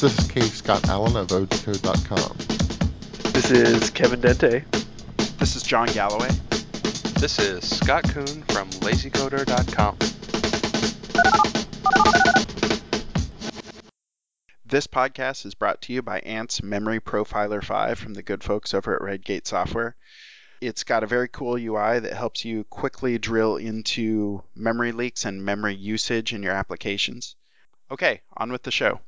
This is K. Scott Allen of ODecode.com. This is Kevin Dente. This is John Galloway. This is Scott Kuhn from LazyCoder.com. This podcast is brought to you by Ant's Memory Profiler 5 from the good folks over at Redgate Software. It's got a very cool UI that helps you quickly drill into memory leaks and memory usage in your applications. Okay, on with the show.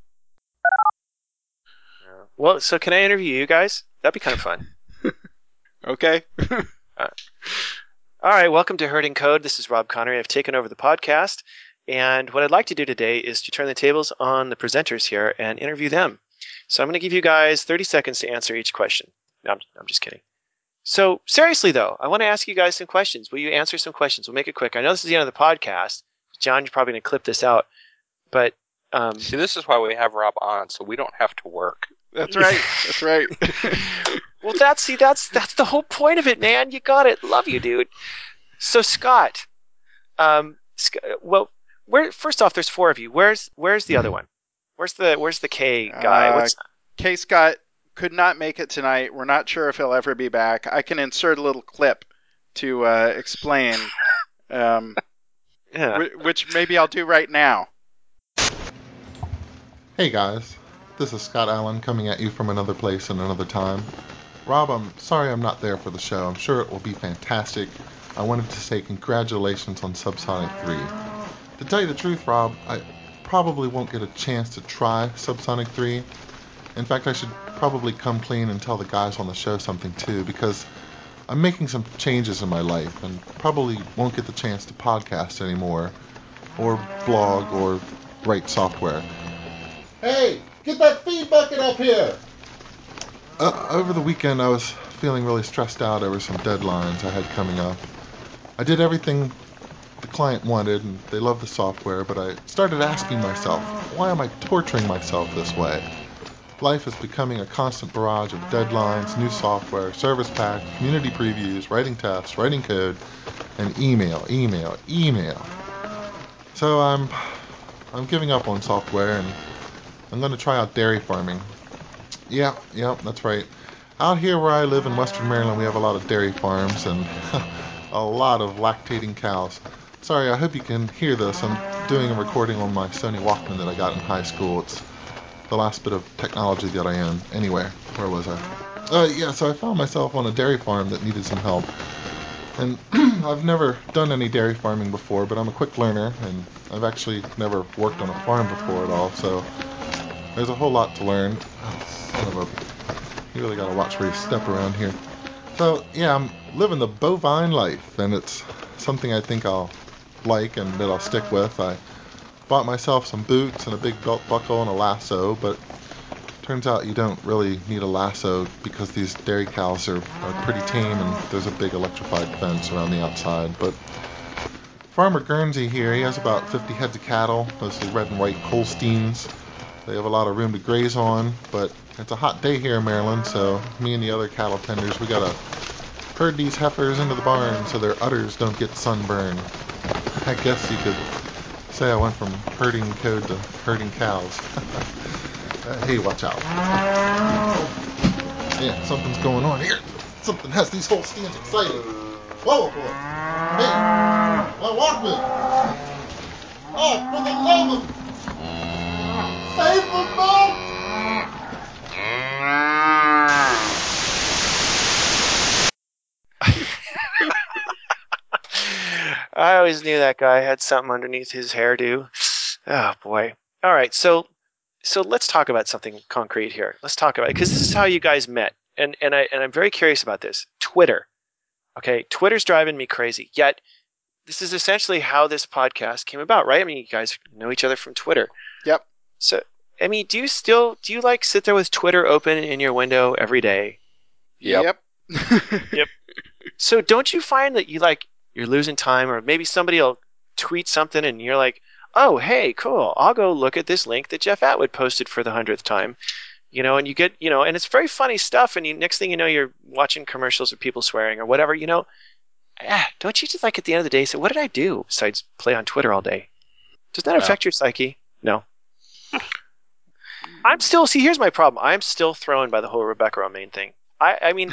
Well, so can I interview you guys? That'd be kind of fun. Okay. All right, welcome to Herding Code. This is Rob Connery. I've taken over the podcast, and what I'd like to do today is to turn the tables on the presenters here and interview them. So I'm going to give you guys 30 seconds to answer each question. No, I'm just kidding. So seriously, though, I want to ask you guys some questions. Will you answer some questions? We'll make it quick. I know this is the end of the podcast. John, you're probably going to clip this out, but See, this is why we have Rob on, so we don't have to work. That's right. That's right. Well, that's the whole point of it, man. You got it. Love you, dude. So Scott, well, first off, there's four of you. Where's the other one? Where's the K guy? K. Scott could not make it tonight. We're not sure if he'll ever be back. I can insert a little clip to explain, which maybe I'll do right now. Hey guys, this is Scott Allen coming at you from another place and another time. Rob, I'm sorry I'm not there for the show. I'm sure it will be fantastic. I wanted to say congratulations on Subsonic 3. To tell you the truth, Rob, I probably won't get a chance to try Subsonic 3. In fact, I should probably come clean and tell the guys on the show something too, because I'm making some changes in my life and probably won't get the chance to podcast anymore, or blog, or write software. Hey, get that feed bucket up here! Over the weekend, I was feeling really stressed out over some deadlines I had coming up. I did everything the client wanted, and they loved the software, but I started asking myself, why am I torturing myself this way? Life is becoming a constant barrage of deadlines, new software, service pack, community previews, writing tests, writing code, and email. So I'm giving up on software, and I'm going to try out dairy farming. Yeah, that's right. Out here where I live in Western Maryland, we have a lot of dairy farms and a lot of lactating cows. Sorry, I hope you can hear this. I'm doing a recording on my Sony Walkman that I got in high school. It's the last bit of technology that I own. Anyway, where was I? So I found myself on a dairy farm that needed some help. And I've never done any dairy farming before, but I'm a quick learner, and I've actually never worked on a farm before at all, so there's a whole lot to learn. You really gotta watch where you step around here. So, yeah, I'm living the bovine life, and it's something I think I'll like and that I'll stick with. I bought myself some boots and a big belt buckle and a lasso, but turns out you don't really need a lasso because these dairy cows are pretty tame and there's a big electrified fence around the outside. But Farmer Guernsey here, he has about 50 heads of cattle, mostly red and white Holsteins. They have a lot of room to graze on, but it's a hot day here in Maryland, so me and the other cattle tenders, we gotta herd these heifers into the barn so their udders don't get sunburned. I guess you could say I went from herding code to herding cows. Hey, watch out. Yeah, something's going on here. Something has these Holsteins excited. Whoa, boy. Hey, my Walkman. Oh, for the love of... Save them, Mom! I always knew that guy had something underneath his hairdo. Oh boy. All right, so let's talk about something concrete here. Let's talk about it because this is how you guys met, and I'm very curious about this. Twitter, okay? Twitter's driving me crazy. Yet this is essentially how this podcast came about, right? I mean, you guys know each other from Twitter. Yep. So, I mean, do you like sit there with Twitter open in your window every day? Yep. Yep. So don't you find that you're losing time, or maybe somebody will tweet something and you're like, oh, hey, cool, I'll go look at this link that Jeff Atwood posted for the 100th time, and you get, and it's very funny stuff, and next thing you know, you're watching commercials of people swearing or whatever, don't you just at the end of the day say, what did I do besides play on Twitter all day? Does that affect your psyche? No. I'm still, see, here's my problem. I'm still thrown by the whole Rebecca Romaine thing. I mean,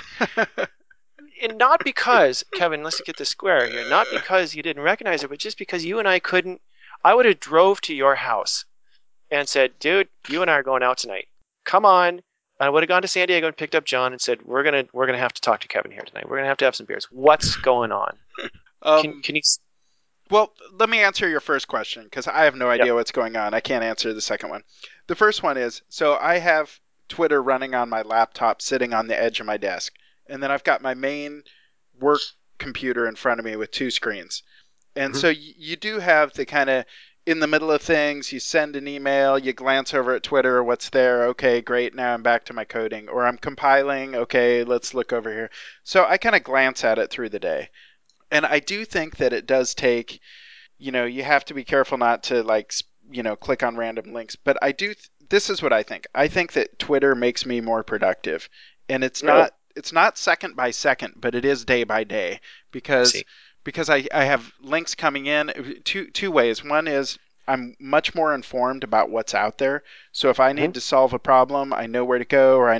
and not because, Kevin, let's get this square here, not because you didn't recognize it, but just because you and I couldn't. I would have drove to your house and said, dude, you and I are going out tonight. Come on. I would have gone to San Diego and picked up John and said, we're gonna have to talk to Kevin here tonight. We're gonna have to have some beers. What's going on? Can you? Well, let me answer your first question because I have no idea Yep. what's going on. I can't answer the second one. The first one is, so I have Twitter running on my laptop sitting on the edge of my desk. And then I've got my main work computer in front of me with two screens. And Mhm. so you do have the kind of in the middle of things, you send an email, you glance over at Twitter, what's there? Okay, great. Now I'm back to my coding. Or I'm compiling. Okay, let's look over here. So I kind of glance at it through the day. And I do think that it does take, you have to be careful not to click on random links. But this is what I think. I think that Twitter makes me more productive. And Really? it's not second by second, but it is day by day I because see. I have links coming in two ways. One is I'm much more informed about what's out there. So if I Mhm. need to solve a problem, I know where to go, or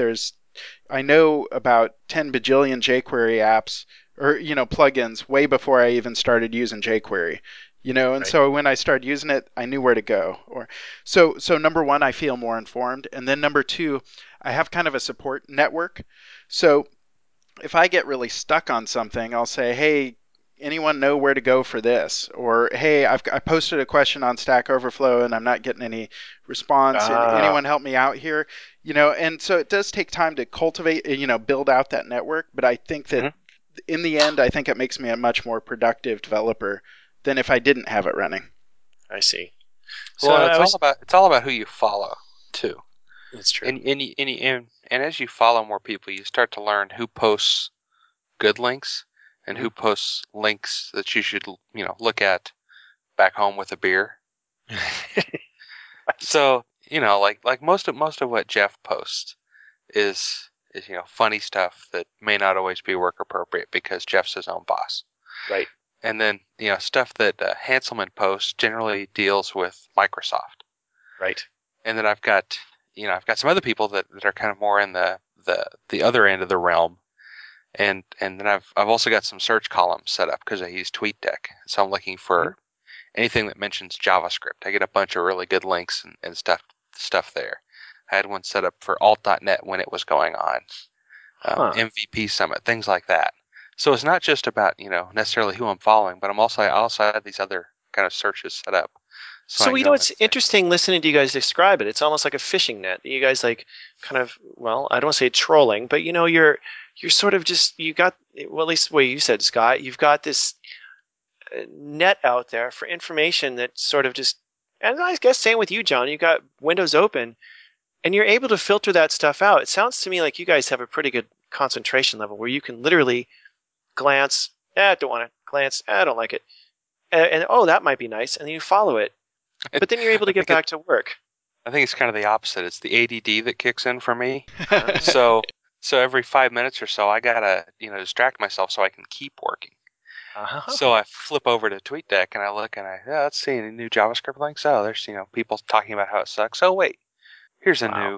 I know about 10 bajillion jQuery apps or plugins way before I even started using jQuery. And Right. so when I started using it, I knew where to go. Or so number one, I feel more informed, and then number two, I have kind of a support network. So if I get really stuck on something, I'll say, hey, anyone know where to go for this? Or, hey, I posted a question on Stack Overflow and I'm not getting any response. And Ah. anyone help me out here? And so it does take time to cultivate, build out that network. But I think that Mhm. in the end, I think it makes me a much more productive developer than if I didn't have it running. I see. So Well, and I was. it's all about who you follow too. That's true. And as you follow more people, you start to learn who posts good links and who posts links that you should look at back home with a beer. So like most of what Jeff posts is funny stuff that may not always be work appropriate because Jeff's his own boss. Right. And then stuff that Hanselman posts generally deals with Microsoft. Right. And then I've got some other people that are kind of more in the other end of the realm. And then I've also got some search columns set up because I use TweetDeck. So I'm looking for anything that mentions JavaScript. I get a bunch of really good links and stuff there. I had one set up for alt.net when it was going on, MVP Summit, things like that. So it's not just about necessarily who I'm following, but I also have these other kind of searches set up. So I So can you go know, in and it's say, interesting listening to you guys describe it. It's almost like a fishing net. You guys like kind of, well, I don't want to say trolling, but you're sort of just you got, well, at least the way you said, Scott, you've got this net out there for information that sort of just, and I guess same with you, John. You got windows open, and you're able to filter that stuff out. It sounds to me like you guys have a pretty good concentration level where you can literally glance, I don't want to glance, I don't like it, and oh, that might be nice, and then you follow it. But then you're able I to get think it, back to work. I think it's kind of the opposite. It's the ADD that kicks in for me. Uh, So every 5 minutes or so, I gotta distract myself so I can keep working. So I flip over to TweetDeck and I look and let's see any new JavaScript links. Oh, there's people talking about how it sucks. Oh wait, here's a wow. new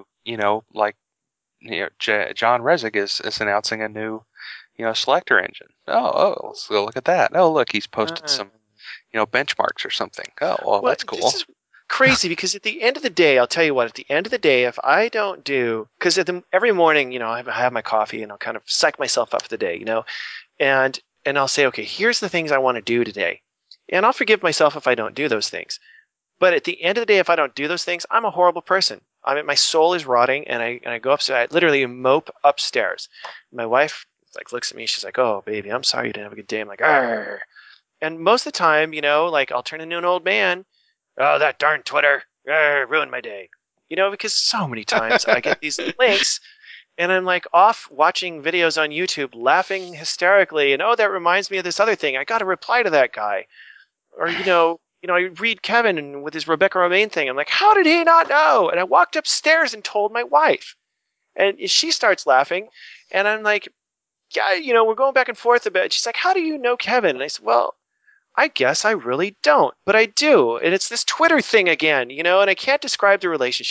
John Resig is announcing a new selector engine. Oh, let's go look at that. Oh look, he's posted Uh, some benchmarks or something. Oh well, well, that's this cool. is crazy because at the end of the day, I'll tell you what. At the end of the day, if I don't do, because every morning, I have my coffee and I'll kind of psych myself up for the day, and I'll say, okay, here's the things I want to do today, and I'll forgive myself if I don't do those things. But at the end of the day, if I don't do those things, I'm a horrible person. I mean, my soul is rotting, and I go upstairs. I literally mope upstairs. My wife looks at me. She's like, "Oh, baby, I'm sorry you didn't have a good day." I'm like, "Arr." And most of the time, I'll turn into an old man. Oh, that darn Twitter ruined my day. Because so many times I get these links and I'm like off watching videos on YouTube, laughing hysterically, and oh, that reminds me of this other thing. I got to reply to that guy. Or I read Kevin with his Rebecca Romaine thing. I'm like, how did he not know? And I walked upstairs and told my wife, and she starts laughing, and I'm like, yeah, we're going back and forth a bit. She's like, how do you know Kevin? And I said, well, I guess I really don't, but I do. And it's this Twitter thing again, and I can't describe the relationship.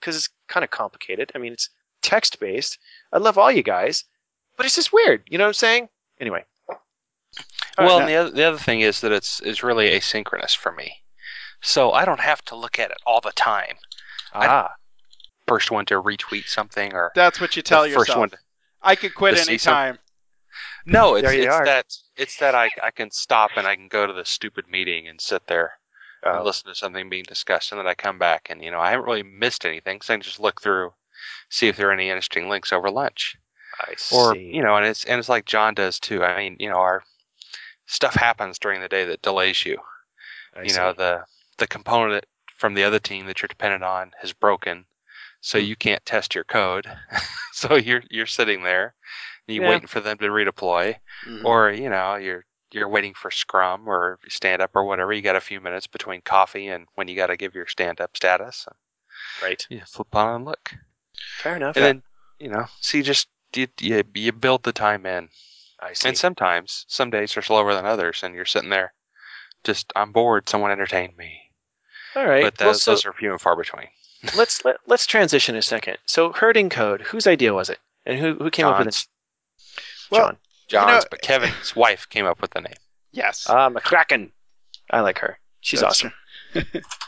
because it's kind of complicated. I mean, it's text-based. I love all you guys, but it's just weird. You know what I'm saying? Anyway. Well, right, and the other thing is that it's really asynchronous for me, so I don't have to look at it all the time. First one to retweet something, or that's what you the tell first yourself. one I could quit to see something. anytime. No, There you are. it's that I can stop and I can go to the stupid meeting and sit there and Oh, listen to something being discussed, and then I come back and I haven't really missed anything, so I can just look through, see if there are any interesting links over lunch, I or see. and it's like John does too. I mean, our stuff happens during the day that delays you. I You see. know, the component from the other team that you're dependent on has broken, so you can't test your code. So you're sitting there, and you're Yeah. waiting for them to redeploy, Mhm. or you're waiting for Scrum or stand up or whatever. You got a few minutes between coffee and when you got to give your stand up status. Right. You flip on and look, Fair enough. and then so you build the time in. I see. And sometimes, some days are slower than others, and you're sitting there, just I'm bored. Someone entertain me. All right. But those are few and far between. let's transition a second. So, herding code. Whose idea was it, and who came up with it? John's. Well, John. John's, but Kevin's wife came up with the name. yes. McCracken. I like her. She's That's awesome. true.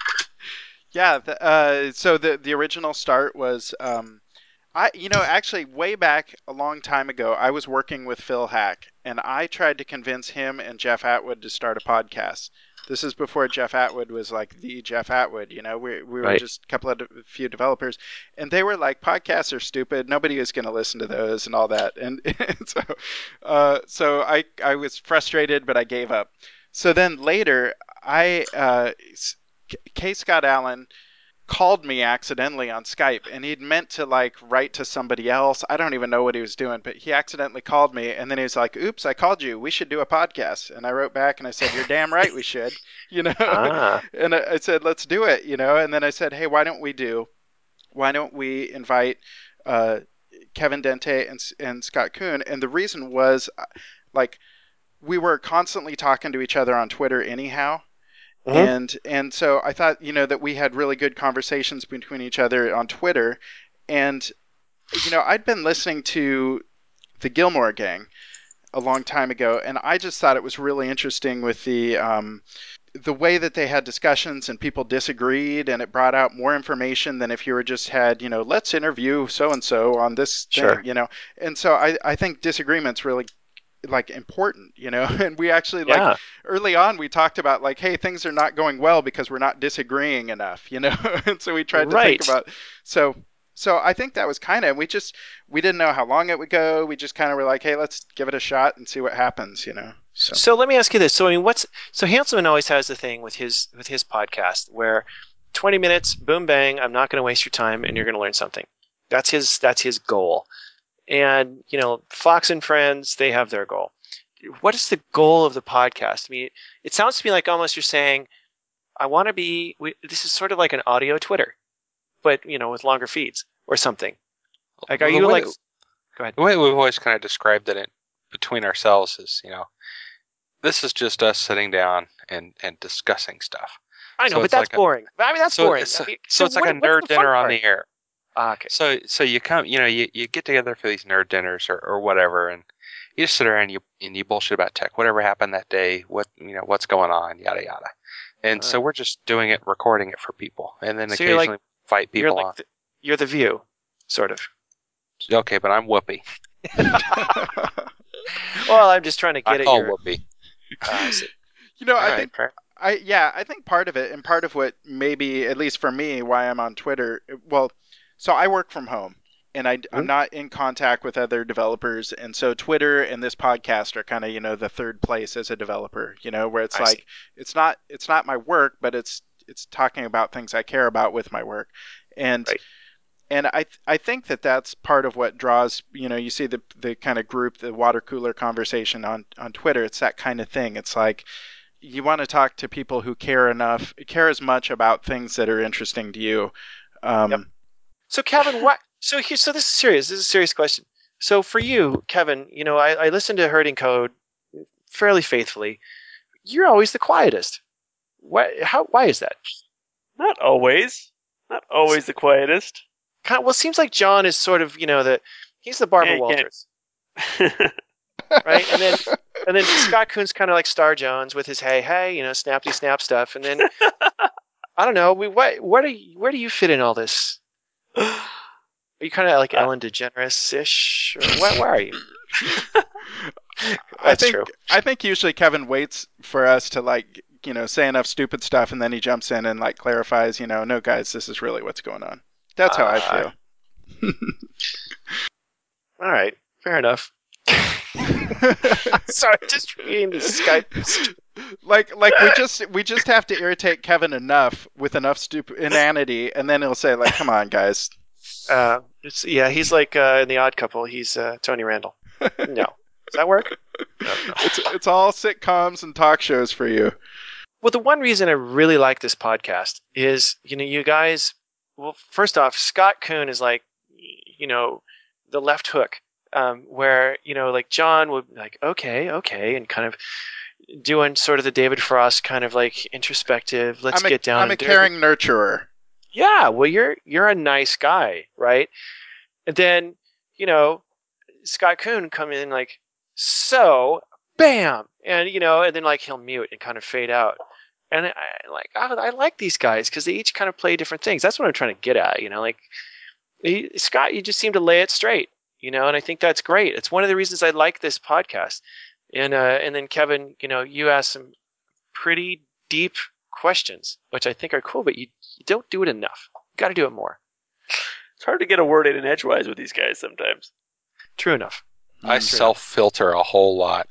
Yeah. So the original start was, actually way back a long time ago, I was working with Phil Hack, and I tried to convince him and Jeff Atwood to start a podcast. This is before Jeff Atwood was like the Jeff Atwood. We were Right. just a few developers, and they were like, podcasts are stupid. Nobody is going to listen to those and all that. And so I was frustrated, but I gave up. So then later, K. Scott Allen called me accidentally on Skype, and he'd meant to like write to somebody else. I don't even know what he was doing, but he accidentally called me, and then he was like, "Oops, I called you. We should do a podcast." And I wrote back and I said, "You're damn right we should." Ah. And I said, "Let's do it." And then I said, "Hey, why don't we invite Kevin Dente and Scott Kuhn?" And the reason was like we were constantly talking to each other on Twitter anyhow. Mhm. And so I thought, that we had really good conversations between each other on Twitter. And, I'd been listening to the Gilmore Gang a long time ago, and I just thought it was really interesting with the way that they had discussions and people disagreed, and it brought out more information than if you were just had, let's interview so-and-so on this Sure. thing. And so I think disagreement's really like important, and we actually like Yeah. early on we talked about like, hey, things are not going well because we're not disagreeing enough. And so we tried to think Right. about so I think that was kind of we didn't know how long it would go. We just kind of were like, hey, let's give it a shot and see what happens. So let me ask you this. So I mean, so Hanselman always has the thing with his podcast where 20 minutes, boom bang, I'm not going to waste your time, and you're going to learn something. That's his goal. And Fox and Friends, they have their goal. What is the goal of the podcast? I mean, it sounds to me like almost you're saying, I want to be. This is sort of like an audio Twitter, but with longer feeds or something. Like, are you like? Go ahead. The way we've always kind of described it between ourselves is, this is just us sitting down and discussing stuff. I know, So but it's that's like boring. I mean, that's boring. So, I mean, so it's like a what's nerd the fun dinner on part? the air. Okay. So you come, you get together for these nerd dinners or whatever, and you just sit around and you bullshit about tech, whatever happened that day, what's going on, yada yada. And so we're just doing it, recording it for people, and then So occasionally invite people on. You're the View, sort of. Okay, but I'm Whoopi. Well, I'm just trying to get I at call your. Whoopi. I see. I All think right, fair. I think part of it, and part of what maybe, at least for me, why I'm on Twitter, well, so I work from home, and I'm not in contact with other developers, and so Twitter and this podcast are kind of, the third place as a developer, where it's I like, see. it's not my work, but it's talking about things I care about with my work. And Right. and I think that's part of what draws, you see the kind of group, the water cooler conversation on Twitter. It's that kind of thing. It's like, you want to talk to people who care as much about things that are interesting to you. Yep. So, Kevin, what? So this is serious. This is a serious question. So, for you, Kevin, I listen to Herding Code fairly faithfully. You're always the quietest. Why is that? Not always. Always the quietest. Well, it seems like John is sort of, he's the Barbara Yeah, you Walters, right? And then Scott Kuhn's kind of like Star Jones with his hey, snappy snap stuff. And then I don't know, where do you fit in all this? Are you kind of like Ellen DeGeneres-ish? Or where are you? That's true. I think usually Kevin waits for us to say enough stupid stuff, and then he jumps in and clarifies, no guys, this is really what's going on. That's how I feel. All right, fair enough. Sorry, just reading the Skype. we just have to irritate Kevin enough with enough stupid inanity, and then he'll say come on guys. He's like in The Odd Couple. He's Tony Randall. No, does that work? No. It's all sitcoms and talk shows for you. Well, the one reason I really like this podcast is, you guys. Well, first off, Scott Kuhn is like, the left hook, where like John would be like, okay, and kind of doing sort of the David Frost kind of like introspective. Let's get down. I'm a caring nurturer. Yeah, well, you're a nice guy, right? And then Scott Kuhn come in like, so bam, and and then like he'll mute and kind of fade out. And I like these guys because they each kind of play different things. That's what I'm trying to get at, Scott, you just seem to lay it straight, and I think that's great. It's one of the reasons I like this podcast. And then Kevin, you asked some pretty deep questions, which I think are cool, but you don't do it enough. You got to do it more. It's hard to get a word in edgewise with these guys sometimes. True enough. I self-filter a whole lot.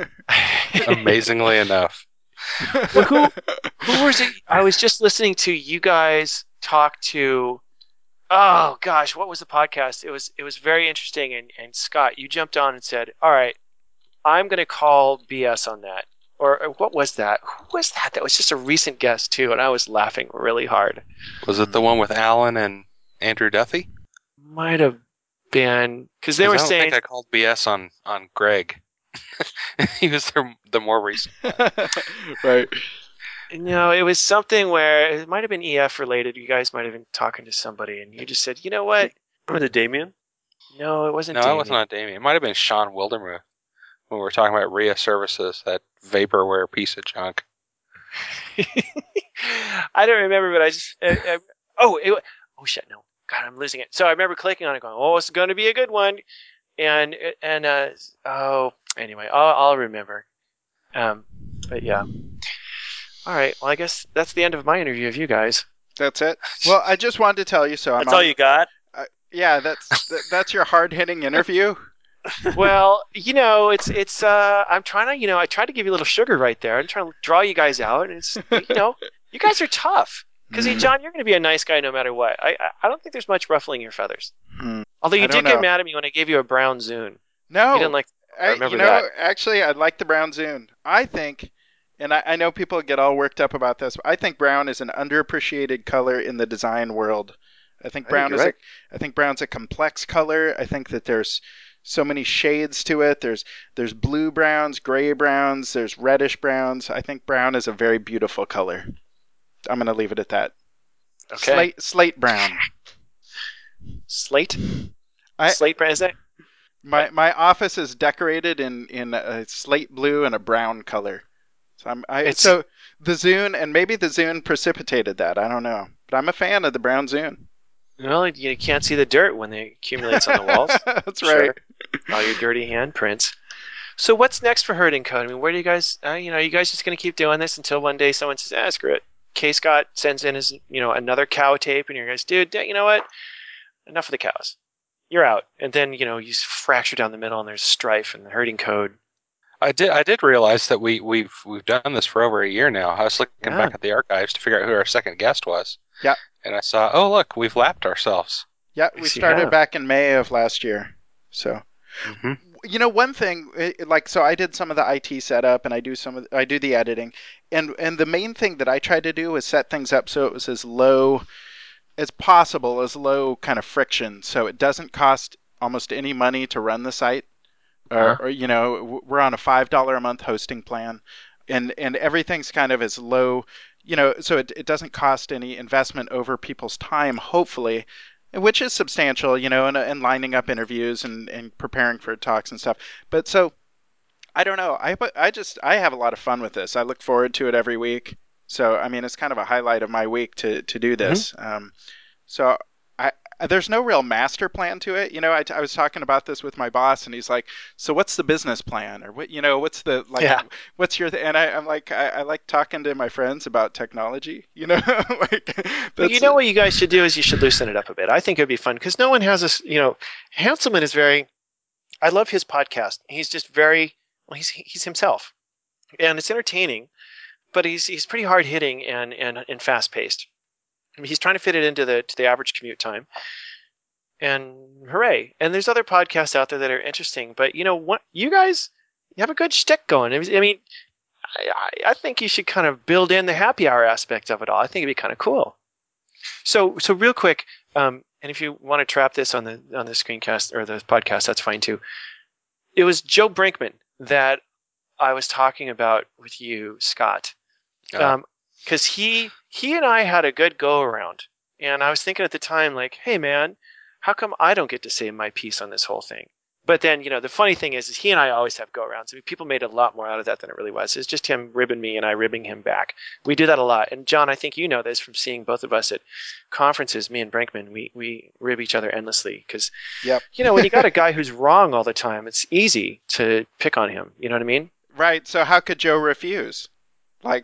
Amazingly enough. Well, who was it? I was just listening to you guys talk to. Oh gosh, what was the podcast? It was very interesting. And Scott, you jumped on and said, "All right, I'm going to call BS on that." Or what was that? Who was that? That was just a recent guest too, and I was laughing really hard. Was it the one with Alan and Andrew Duthie? Might have been because they were saying. I think I called BS on Greg. He was the more recent one. Right. No, it was something where it might have been EF related. You guys might have been talking to somebody, and you just said, "You know what?" Was it Damien? No, it wasn't. No, Damien. it wasn't on Damien. It might have been Sean Wildermuth when we were talking about RIA Services, that vaporware piece of junk. I don't remember, but I just. Oh shit! No, God, I'm losing it. So I remember clicking on it, going, "Oh, it's going to be a good one," and anyway, I'll remember. But yeah. All right. Well, I guess that's the end of my interview of you guys. That's it. Well, I just wanted to tell you. So that's all you got. Yeah, that's your hard-hitting interview. Well, it's I'm trying to, I tried to give you a little sugar right there. I'm trying to draw you guys out, and it's, you guys are tough. Because John, you're going to be a nice guy no matter what. I don't think there's much ruffling your feathers. Although you did get mad at me when I gave you a brown Zune. No, you didn't like. I remember that. Actually, I like the brown Zune. I think, and I know people get all worked up about this, but I think brown is an underappreciated color in the design world. I think brown's a complex color. I think that there's so many shades to it. There's blue browns, gray browns, there's reddish browns. I think brown is a very beautiful color. I'm going to leave it at that. Okay. Slate brown. Slate? Slate brown, is that? My office is decorated in a slate blue and a brown color. So the Zune, and maybe the Zune precipitated that. I don't know. But I'm a fan of the brown Zune. Well, you can't see the dirt when it accumulates on the walls. That's right. All your dirty handprints. So what's next for Herding Code? I mean, where do you guys, you guys just going to keep doing this until one day someone says, screw it. K. Scott sends in his, another cow tape, and you guys, dude, you know what? Enough of the cows. You're out. And then, you fracture down the middle, and there's strife and the Herding Code. I did realize that we've done this for over a year now. I was looking back at the archives to figure out who our second guest was. Yeah. And I saw, oh look, we've lapped ourselves. Yeah, we started back in May of last year. So, one thing, so I did some of the IT setup, and I do the editing, and the main thing that I tried to do was set things up so it was as low as possible, as low kind of friction, so it doesn't cost almost any money to run the site. Or we're on a $5 a month hosting plan, and everything's kind of as low. so it doesn't cost any investment over people's time, hopefully, which is substantial, and lining up interviews and preparing for talks and stuff. But so I don't know. I have a lot of fun with this. I look forward to it every week. So I mean, it's kind of a highlight of my week to do this. So I there's no real master plan to it. I was talking about this with my boss, and he's like, "So what's the business plan, or what's the Yeah. what's your?" And I'm like, I like talking to my friends about technology. Like Well, you know what you guys should do is you should loosen it up a bit. I think it would be fun because no one has this. Hanselman is very. I love his podcast. He's just very. Well, he's himself, and it's entertaining, but he's pretty hard hitting and fast paced. I mean, he's trying to fit it into the average commute time, and hooray! And there's other podcasts out there that are interesting, but what you guys you have a good shtick going. I mean, I think you should kind of build in the happy hour aspect of it all. I think it'd be kind of cool. So real quick, and if you want to trap this on the screencast or the podcast, that's fine too. It was Joe Brinkman that I was talking about with you, Scott, because he and I had a good go around, and I was thinking at the time, like, hey man, how come I don't get to say my piece on this whole thing? But then, the funny thing is he and I always have go-arounds. I mean, people made a lot more out of that than it really was. It's just him ribbing me and I ribbing him back. We do that a lot. And John, I think you know this from seeing both of us at conferences, me and Brinkman, we rib each other endlessly. Because, Yep. When you got a guy who's wrong all the time, it's easy to pick on him. You know what I mean? Right. So how could Joe refuse? Like,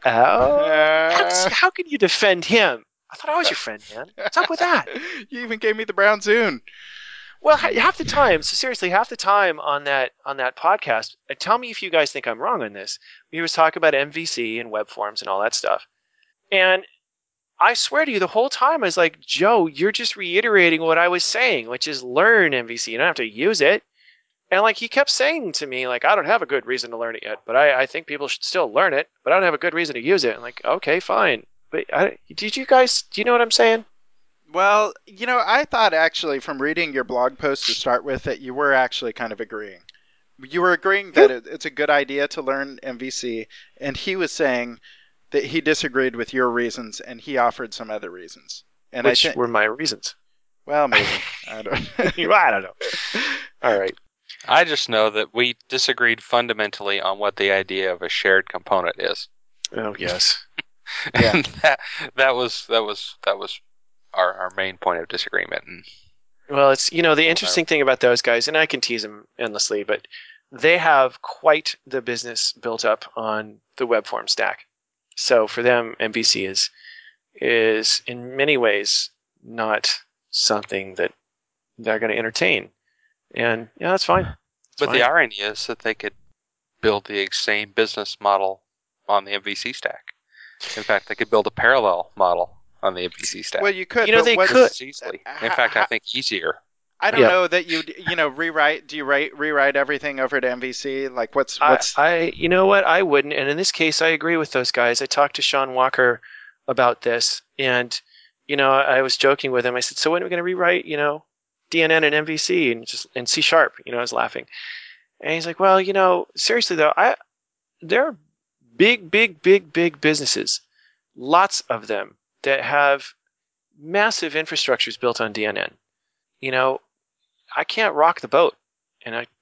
how can you defend him? I thought I was your friend, man. What's up with that? You even gave me the brown Zune. Well, half the time, so seriously, half the time on that podcast, tell me if you guys think I'm wrong on this. He was talking about MVC and web forms and all that stuff. And I swear to you, the whole time I was like, Joe, you're just reiterating what I was saying, which is learn MVC. You don't have to use it. And like he kept saying to me, like, I don't have a good reason to learn it yet, but I think people should still learn it, but I don't have a good reason to use it. I'm like, okay, fine. But do you know what I'm saying? Well, I thought actually from reading your blog post to start with that you were actually kind of agreeing. You were agreeing that it's a good idea to learn MVC, and he was saying that he disagreed with your reasons and he offered some other reasons. And Which were my reasons? Well, maybe. I don't I don't know. All right. I just know that we disagreed fundamentally on what the idea of a shared component is. Oh, yes. And that was our main point of disagreement. And well, it's the interesting thing about those guys, and I can tease them endlessly, but they have quite the business built up on the web form stack. So for them, MVC is in many ways not something that they're going to entertain, and that's fine. But the irony is that they could build the same business model on the MVC stack. In fact, they could build a parallel model on the MVC stack. Well, you could. They could easily. In fact, I think easier. I don't know that you rewrite. Do you rewrite everything over to MVC? Like what's? You know what? I wouldn't. And in this case, I agree with those guys. I talked to Sean Walker about this, and I was joking with him. I said, "So when are we going to rewrite? DNN and MVC and C#?" I was laughing, and he's like, "Well, seriously though, they're big businesses, lots of them that have massive infrastructures built on DNN. I can't rock the boat." And I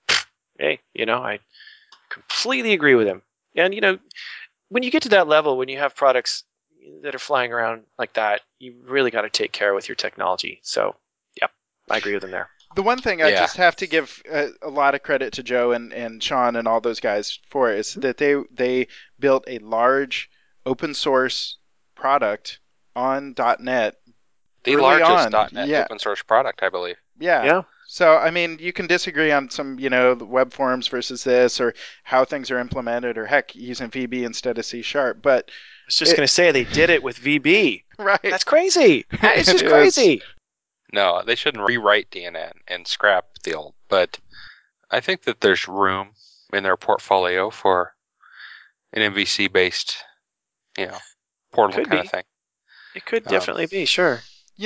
completely agree with him. And, when you get to that level, when you have products that are flying around like that, you really got to take care with your technology. So, yeah, I agree with him there. The one thing I just have to give a lot of credit to Joe and Sean and all those guys for is that they built a large open source product on .NET. The largest .NET open source product, I believe. Yeah. So, I mean, you can disagree on some, web forms versus this or how things are implemented or heck, using VB instead of C#. But I was just going to say they did it with VB. Right. That's crazy. It's just crazy. No, they shouldn't rewrite DNN and scrap the old. But I think that there's room in their portfolio for an MVC-based, portal kind of thing. It could definitely be, sure.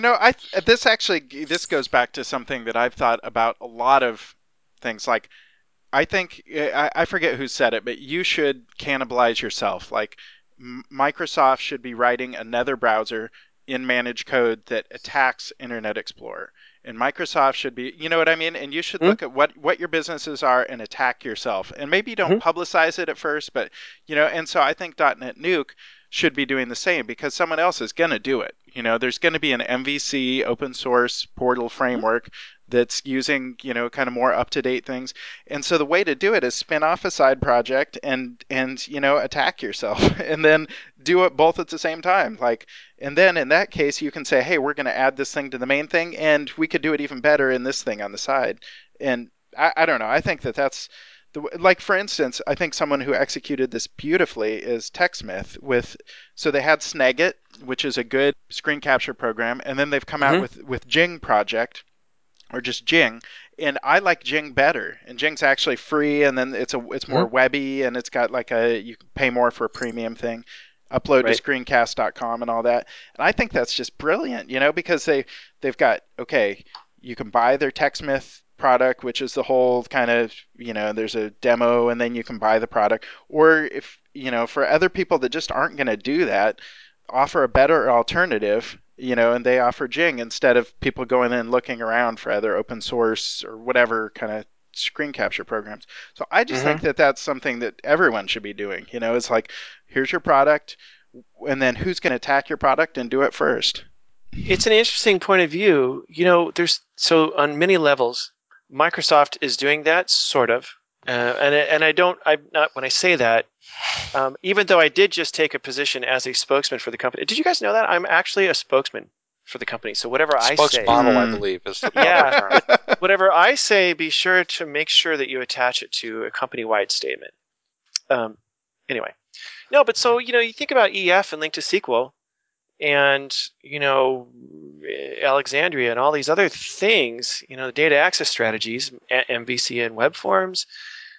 This goes back to something that I've thought about a lot of things. Like, I think I forget who said it, but you should cannibalize yourself. Like, Microsoft should be writing another browser in managed code that attacks Internet Explorer. And Microsoft should be, you know what I mean? And you should look at what your businesses are and attack yourself. And maybe you don't publicize it at first, but, and so I think .NET Nuke should be doing the same because someone else is going to do it. There's going to be an MVC open source portal framework that's using, kind of more up-to-date things. And so the way to do it is spin off a side project and attack yourself and then do it both at the same time. And then in that case, you can say, hey, we're going to add this thing to the main thing and we could do it even better in this thing on the side. And I don't know. I think that's for instance, I think someone who executed this beautifully is TechSmith so they had Snagit, which is a good screen capture program. And then they've come out with Jing Project, or just Jing, and I like Jing better. And Jing's actually free, and then it's more webby, and it's got you can pay more for a premium thing, upload to screencast.com and all that. And I think that's just brilliant, because they've got, you can buy their TechSmith product, which is the whole kind of, there's a demo, and then you can buy the product. Or if, for other people that just aren't going to do that, offer a better alternative, and they offer Jing instead of people going in and looking around for other open source or whatever kind of screen capture programs. So I just think that that's something that everyone should be doing. It's like, here's your product, and then who's going to attack your product and do it first? It's an interesting point of view. So on many levels, Microsoft is doing that, sort of. And I'm not, when I say that, even though I did just take a position as a spokesman for the company. Did you guys know that? I'm actually a spokesman for the company. So whatever I say. Spokesmodel, I believe, is the proper term. Whatever I say, be sure to make sure that you attach it to a company-wide statement. Anyway. No, but so, you think about EF and Link to SQL and, Alexandria and all these other things, the data access strategies, MVC and web forms.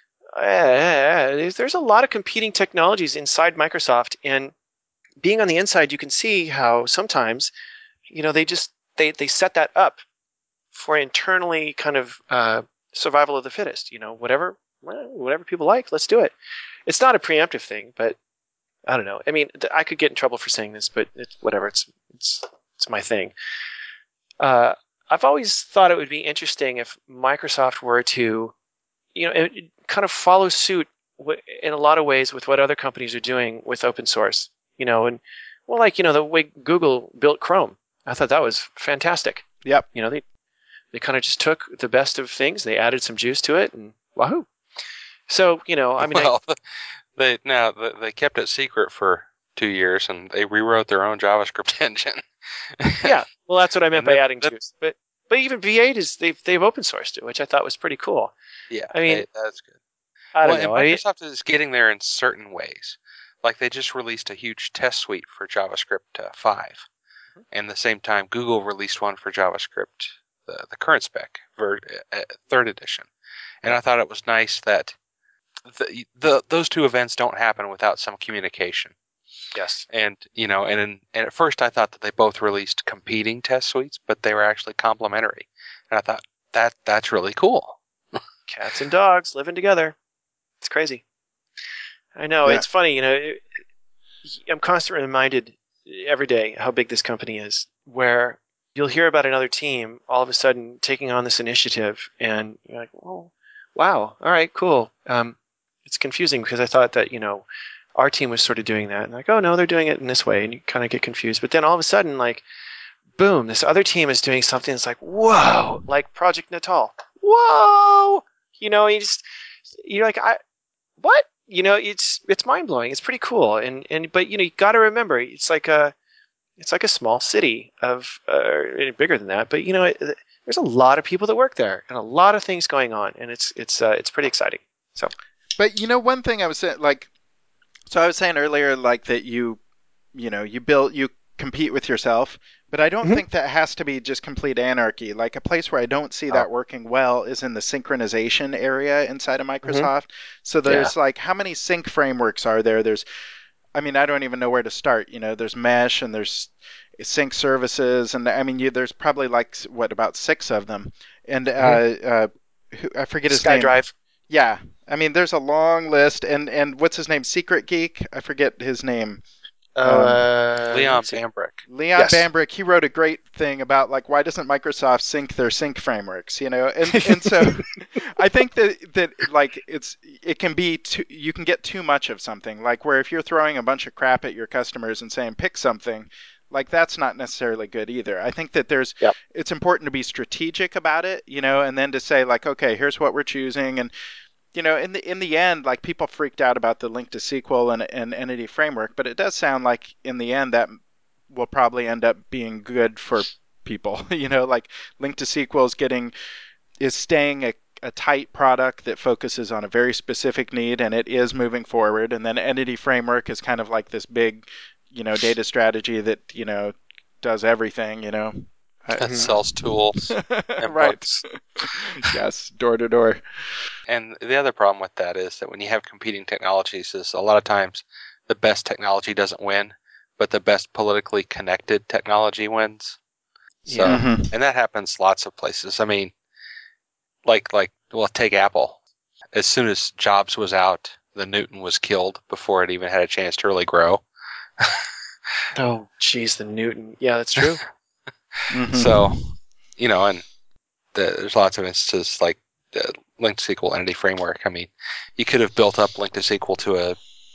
There's a lot of competing technologies inside Microsoft, and being on the inside, you can see how sometimes, they set that up for internally kind of survival of the fittest. Whatever people like, let's do it. It's not a preemptive thing, but I don't know. I mean, I could get in trouble for saying this, but it's whatever. It's my thing. I've always thought it would be interesting if Microsoft were to, kind of follow suit in a lot of ways with what other companies are doing with open source. The way Google built Chrome. I thought that was fantastic. Yep. They kind of just took the best of things, they added some juice to it, and wahoo. So, they kept it secret for 2 years, and they rewrote their own JavaScript engine. Yeah, well, that's what I meant by adding juice. But even V8 they've open sourced it, which I thought was pretty cool. Yeah, I mean, that's good. I don't know. Microsoft is getting there in certain ways. Like they just released a huge test suite for JavaScript 5, and at the same time, Google released one for JavaScript, the current spec, third edition. And I thought it was nice that those two events don't happen without some communication. Yes. And at first I thought that they both released competing test suites, but they were actually complementary. And I thought that's really cool. Cats and dogs living together. It's crazy. I know. Yeah. It's funny, I'm constantly reminded every day how big this company is, where you'll hear about another team all of a sudden taking on this initiative, and you're like, oh, wow, all right, cool. It's confusing because I thought that, our team was sort of doing that. And like, oh, no, they're doing it in this way. And you kind of get confused. But then all of a sudden, like, boom, this other team is doing something that's like, whoa, like Project Natal. Whoa! You're like, what? It's mind-blowing. It's pretty cool. But you got to remember, it's like a small city of, bigger than that. But, there's a lot of people that work there and a lot of things going on. And it's pretty exciting. So. But, one thing I was saying, so I was saying earlier, that you compete with yourself, but I don't think that has to be just complete anarchy. Like a place where I don't see that working well is in the synchronization area inside of Microsoft. So there's how many sync frameworks are there? I don't even know where to start. There's Mesh and there's sync services, and there's probably about 6 of them. And I forget his name. SkyDrive. Yeah. I mean, there's a long list, and what's his name? Secret Geek? I forget his name. Leon let's see. Bambrick. Leon Yes. Bambrick, he wrote a great thing about like why doesn't Microsoft sync their sync frameworks, and so I think that like it can be you can get too much of something, like where if you're throwing a bunch of crap at your customers and saying pick something, like that's not necessarily good either. I think that Yep. it's important to be strategic about it, and then to say like, okay, here's what we're choosing, and in the end, like people freaked out about the link to SQL and Entity Framework, but it does sound like in the end that will probably end up being good for people. Like link to SQL is staying a tight product that focuses on a very specific need, and it is moving forward. And then Entity Framework is kind of like this big, data strategy that does everything. That sells tools and Right. books. Yes, door to door. And the other problem with that is that when you have competing technologies, is a lot of times the best technology doesn't win, but the best politically connected technology wins. So, Yeah. Mhm. and that happens lots of places. I mean, well, take Apple. As soon as Jobs was out, the Newton was killed before it even had a chance to really grow. Oh, geez, the Newton. Yeah, that's true. Mhm. So, and there's lots of instances like the linked SQL Entity Framework. I mean, you could have built up linked SQL to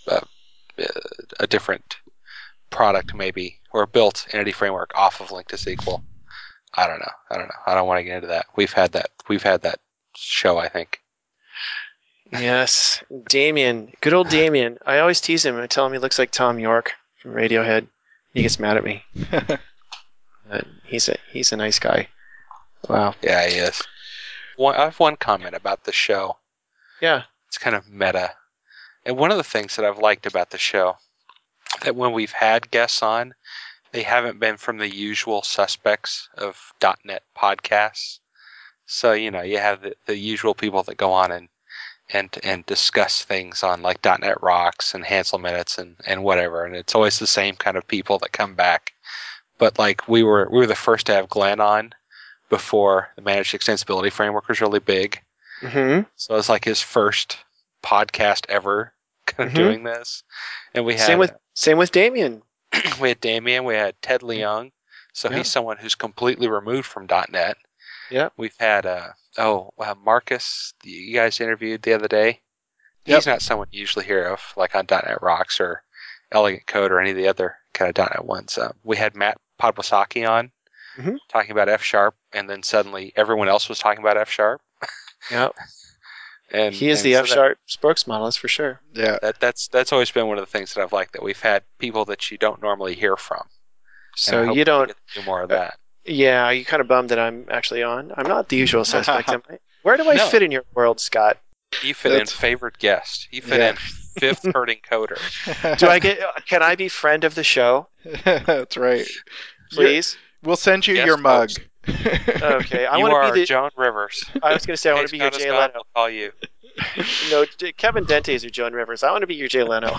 a different product maybe, or built Entity Framework off of linked SQL. I don't know. I don't want to get into that. We've had that show, I think. Yes, Damien, good old Damien. I always tease him. I tell him he looks like Tom York from Radiohead. He gets mad at me. But he's a nice guy. Wow. Yeah, he is. I have one comment about the show. Yeah. It's kind of meta. And one of the things that I've liked about the show, that when we've had guests on, they haven't been from the usual suspects of .NET podcasts. So, you have the usual people that go on and discuss things on like .NET Rocks and Hansel Minutes and whatever. And it's always the same kind of people that come back. But like we were the first to have Glenn on before the Managed Extensibility Framework was really big. Mm-hmm. So it's like his first podcast ever kind of Mhm. doing this. And we had Same with Damien. we had Damien, we had Ted Leung. So Yeah. he's someone who's completely removed from .NET. Yeah. We've had Marcus, you guys interviewed the other day. Yep. He's not someone you usually hear of, like on .NET Rocks or Elegant Code or any of the other kind of .NET ones. We had Matt Podwasaki on Mhm. talking about F#, and then suddenly everyone else was talking about F#. Yeah. And He is the so F# spokesmodel, that's for sure. Yeah. that's always been one of the things that I've liked, that we've had people that you don't normally hear from. So and I hope you don't. we get to do more of that. Yeah, you kind of bummed that I'm actually on. I'm not the usual suspect, am I? Where do I No. fit in your world, Scott? You fit in favored guest. You fit Yeah. in fifth herding coder. Do I get? Can I be friend of the show, That's right. please? We'll send you Yes, your mug. Okay, I You want to are be the. Joan Rivers. I was going to say I want Hey, to be your Scott is Jay gone, Leno. we'll call you. No, Kevin Dente is your Joan Rivers. I want to be your Jay Leno.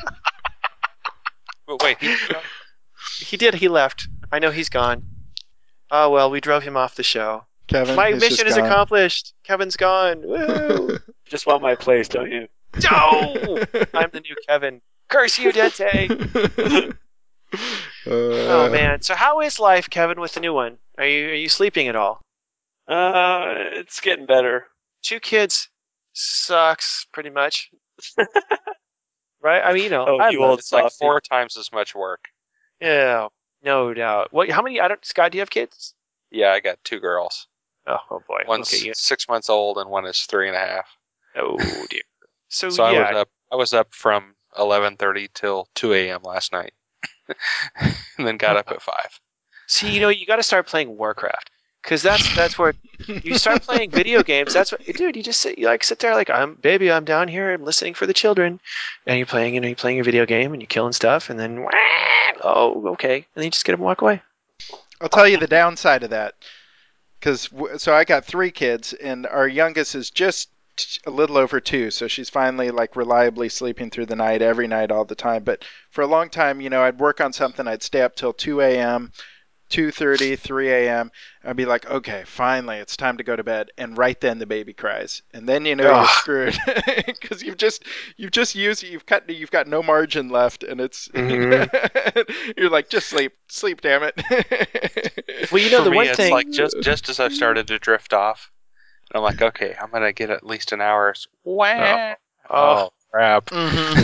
But wait, he He did. He left. I know he's gone. Oh well, we drove him off the show. Kevin, My is mission just is gone. accomplished. Kevin's gone. Woo! Just want my place, don't you? No! I'm the new Kevin. Curse you, Dente. Oh man. So how is life, Kevin, with the new one? Are you sleeping at all? It's getting better. 2 kids sucks pretty much. Right? I mean, Oh, I you love old it's like softy. 4 times as much work. Yeah, no doubt. What? How many? Scott, do you have kids? Yeah, I got 2 girls. Oh boy. One's Okay. 6 months old and one is 3.5. Oh dear. So, So yeah. I was up from 11:30 till 2 a.m. last night, and then got up at 5. See, you got to start playing Warcraft, because that's where you start playing video games. That's what, dude. You just sit there like I'm down here. I'm listening for the children, and you're playing your video game and you're killing stuff, and then oh okay, and then you just get up and walk away. I'll tell you the downside of that. So I got 3 kids, and our youngest is just a little over 2, so she's finally like reliably sleeping through the night every night all the time. But for a long time, I'd work on something, I'd stay up till 2 a.m., 2:30, 3 a.m. I'd be like, okay, finally, it's time to go to bed. And right then the baby cries. And then you know you're Ugh. screwed because you've used you've got no margin left, and it's you're like, just sleep, damn it. Well, you know, For the me, one it's thing. like just as I've started to drift off, and I'm like, okay, I'm gonna get at least an hour's. Wah. Oh crap! Mhm.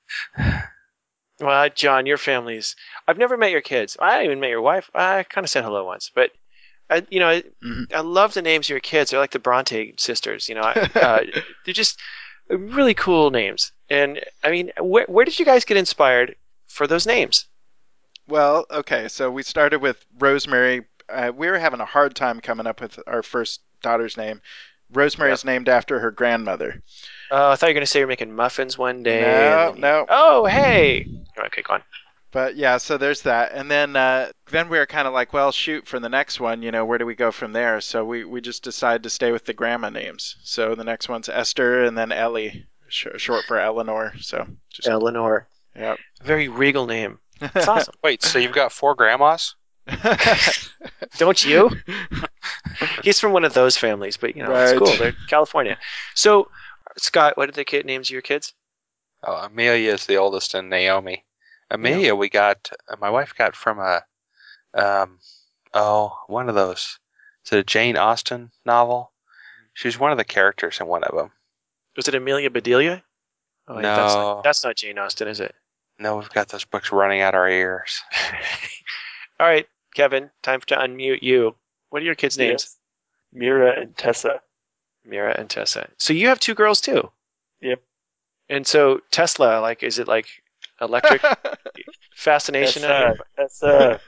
Well, John, your family's. I've never met your kids. I haven't even met your wife. I kind of said hello once, but Mhm. I love the names of your kids. They're like the Bronte sisters. They're just really cool names. And I mean, where did you guys get inspired for those names? Well, okay, so we started with Rosemary. We were having a hard time coming up with our first daughter's name. Rosemary is named after her grandmother. Oh, I thought you were going to say you're making muffins one day. No, And then no. Oh, hey. Okay, go on. But yeah, so there's that. And then we were kind of like, well, shoot, for the next one, where do we go from there? So we just decided to stay with the grandma names. So the next one's Esther and then Ellie, short for Eleanor. So just Eleanor. yeah. Very regal name. It's awesome. Wait, so you've got 4 grandmas? Don't you? He's from one of those families, but it's Right. cool. They're California. So, Scott, what are the kid names of your kids? Oh, Amelia is the oldest, and Naomi. Amelia, we got. My wife got from one of those. Is it a Jane Austen novel? She's one of the characters in one of them. Was it Amelia Bedelia? Oh, wait, No. that's not Jane Austen, is it? No, we've got those books running out our ears. All right, Kevin, time to unmute you. What are your kids' names? Yes. Mira and Tessa. Mira and Tessa. So you have 2 girls too. Yep. And so Tesla, is it like electric fascination? Tessa.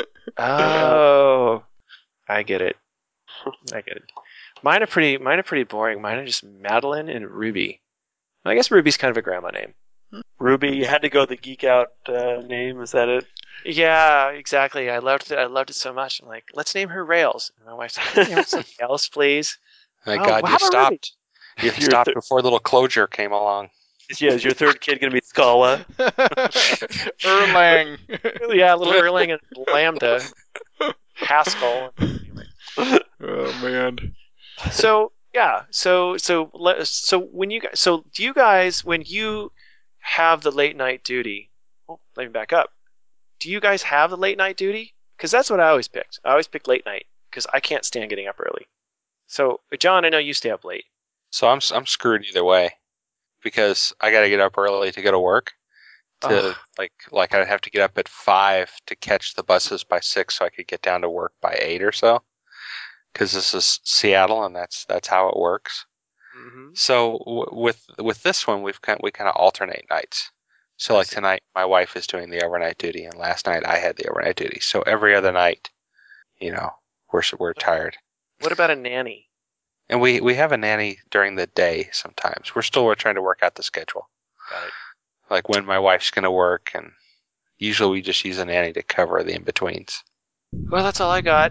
Oh, I get it. Mine are pretty boring. Mine are just Madeline and Ruby. I guess Ruby's kind of a grandma name. Ruby, you had to go with the geek out name. Is that it? Yeah, exactly. I loved it so much. I'm like, let's name her Rails. And my wife's like, can you name her something else, please? Thank Oh, God how you about Ruby? stopped. You stopped before little Closure came along. Yeah, is your third kid going to be Scala? Erlang. Yeah, little Erlang and Lambda, Haskell. Oh man. So yeah, so when do you guys when you have the late night duty? Oh, let me back up. Do you guys have the late night duty? Because that's what I always picked. I always picked late night because I can't stand getting up early. So John, I know you stay up late. So I'm screwed either way because I got to get up early to go to work. Ugh. Like I'd have to get up at 5 to catch the buses by 6 so I could get down to work by 8 or so. Because this is Seattle and that's how it works. Mm-hmm. So with this one we kind of alternate nights. So like tonight my wife is doing the overnight duty and last night I had the overnight duty. So every other night, we're tired. What about a nanny? And we have a nanny during the day sometimes. We're trying to work out the schedule. Got it. Like when my wife's going to work, and usually we just use a nanny to cover the in-betweens. Well, that's all I got.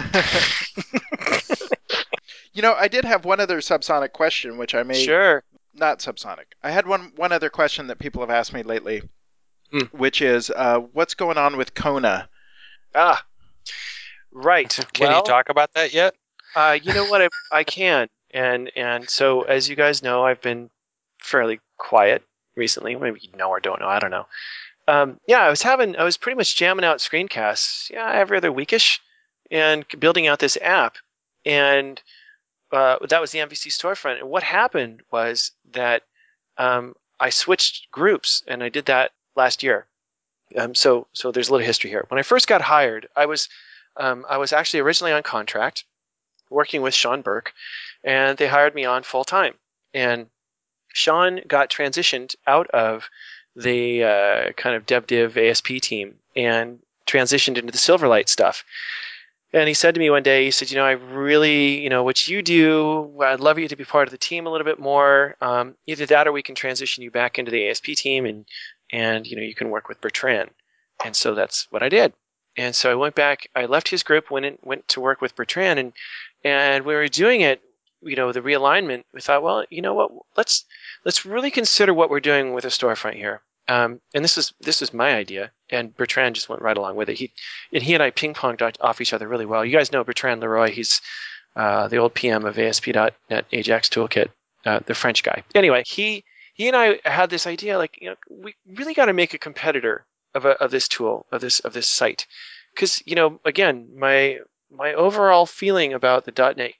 I did have one other subsonic question, which I may Sure. not subsonic. I had one other question that people have asked me lately, which is what's going on with Kona? Ah, right. Can you talk about that yet? You know what? I can, and so as you guys know, I've been fairly quiet recently. Maybe you know or don't know. I don't know. I was pretty much jamming out screencasts, every other weekish, and building out this app, and that was the MVC storefront. And what happened was that I switched groups, and I did that last year. So there's a little history here. When I first got hired, I was actually originally on contract, working with Sean Burke, and they hired me on full time. And Sean got transitioned out of the kind of dev ASP team and transitioned into the Silverlight stuff. And he said to me one day, he said, I really, what you do, I'd love you to be part of the team a little bit more. Either that or we can transition you back into the ASP team and you can work with Bertrand. And so that's what I did. And so I went back, I left his group, went to work with Bertrand, and when we were doing it, the realignment, we thought, well, you know what, let's really consider what we're doing with the storefront here. And this was my idea, and Bertrand just went right along with it. He and I ping-ponged off each other really well. You guys know Bertrand Leroy. He's the old PM of ASP.NET Ajax Toolkit, the French guy. Anyway, he and I had this idea, like, we really got to make a competitor of this tool, of this site, because again, my overall feeling about the .NET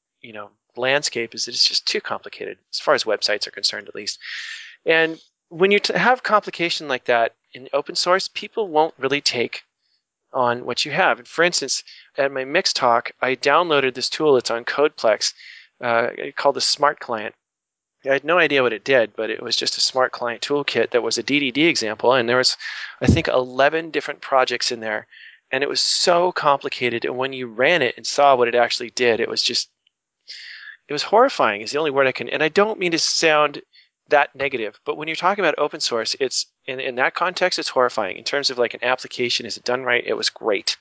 landscape is that it's just too complicated, as far as websites are concerned, at least. And when you have complication like that in open source, people won't really take on what you have. And for instance, at my Mix talk, I downloaded this tool that's on Codeplex called the Smart Client. I had no idea what it did, but it was just a Smart Client toolkit that was a DDD example, and there was, I think, 11 different projects in there, and it was so complicated. And when you ran it and saw what it actually did, it was horrifying. Is the only word I can. And I don't mean to sound that negative, but when you're talking about open source, it's in that context, it's horrifying. In terms of like an application, is it done right? It was great.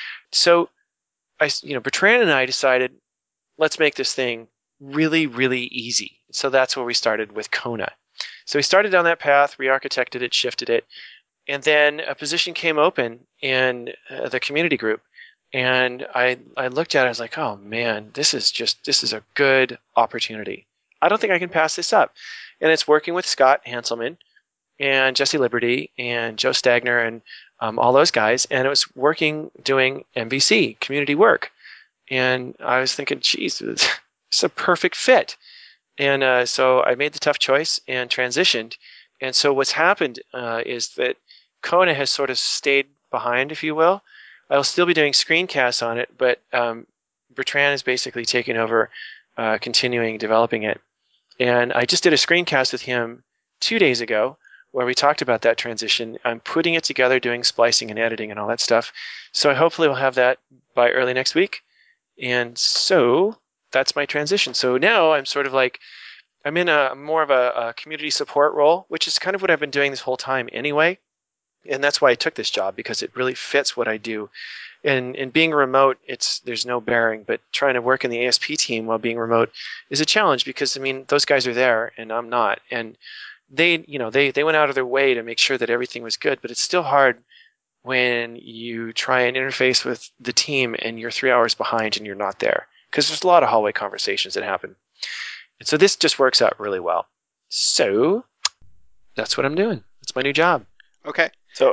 So Bertrand and I decided, let's make this thing really, really easy. So that's where we started with Kona. So we started down that path, re-architected it, shifted it, and then a position came open in the community group. And I looked at it, I was like, oh man, this is a good opportunity. I don't think I can pass this up. And it's working with Scott Hanselman and Jesse Liberty and Joe Stagner and all those guys. And it was working doing MVC, community work. And I was thinking, geez, it's a perfect fit. And so I made the tough choice and transitioned. And so what's happened is that Kona has sort of stayed behind, if you will. I'll still be doing screencasts on it, but Bertrand is basically taking over, continuing developing it. And I just did a screencast with him 2 days ago where we talked about that transition. I'm putting it together, doing splicing and editing and all that stuff. So I hopefully will have that by early next week. And so that's my transition. So now I'm sort of like, I'm in a more of a community support role, which is kind of what I've been doing this whole time anyway. And that's why I took this job, because it really fits what I do. And being remote, there's no bearing, but trying to work in the ASP team while being remote is a challenge, because I mean, those guys are there and I'm not. And they went out of their way to make sure that everything was good, but it's still hard when you try and interface with the team and you're 3 hours behind and you're not there, because there's a lot of hallway conversations that happen. And so this just works out really well. So that's what I'm doing. It's my new job. Okay. So,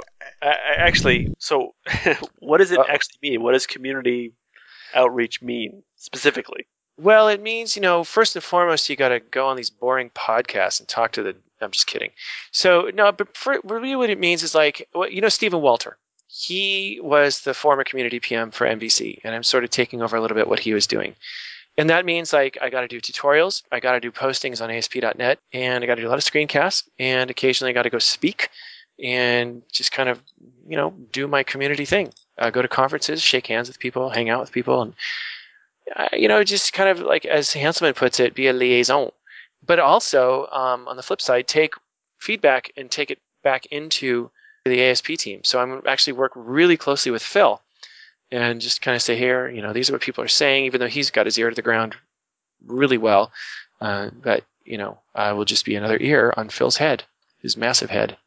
what does it actually mean? What does community outreach mean specifically? Well, it means, first and foremost, you got to go on these boring podcasts and talk to the. I'm just kidding. So, no, but for really what it means is like, Stephen Walter. He was the former community PM for MVC, and I'm sort of taking over a little bit what he was doing. And that means like I got to do tutorials, I got to do postings on ASP.NET, and I got to do a lot of screencasts, and occasionally I got to go speak and just kind of, do my community thing. Go to conferences, shake hands with people, hang out with people, and, just kind of like, as Hanselman puts it, be a liaison. But also, on the flip side, take feedback and take it back into the ASP team. So I'm actually work really closely with Phil and just kind of say, here, these are what people are saying, even though he's got his ear to the ground really well. But, I will just be another ear on Phil's head, his massive head.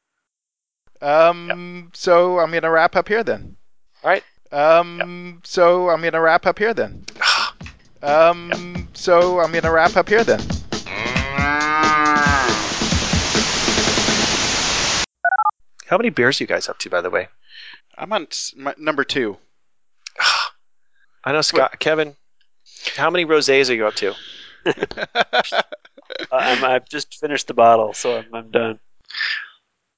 So I'm going to wrap up here then. All right. So I'm going to wrap up here then. So I'm going to wrap up here then. How many beers are you guys up to, by the way? I'm on number 2. I know, Scott. Kevin, how many rosés are you up to? I've just finished the bottle, so I'm done.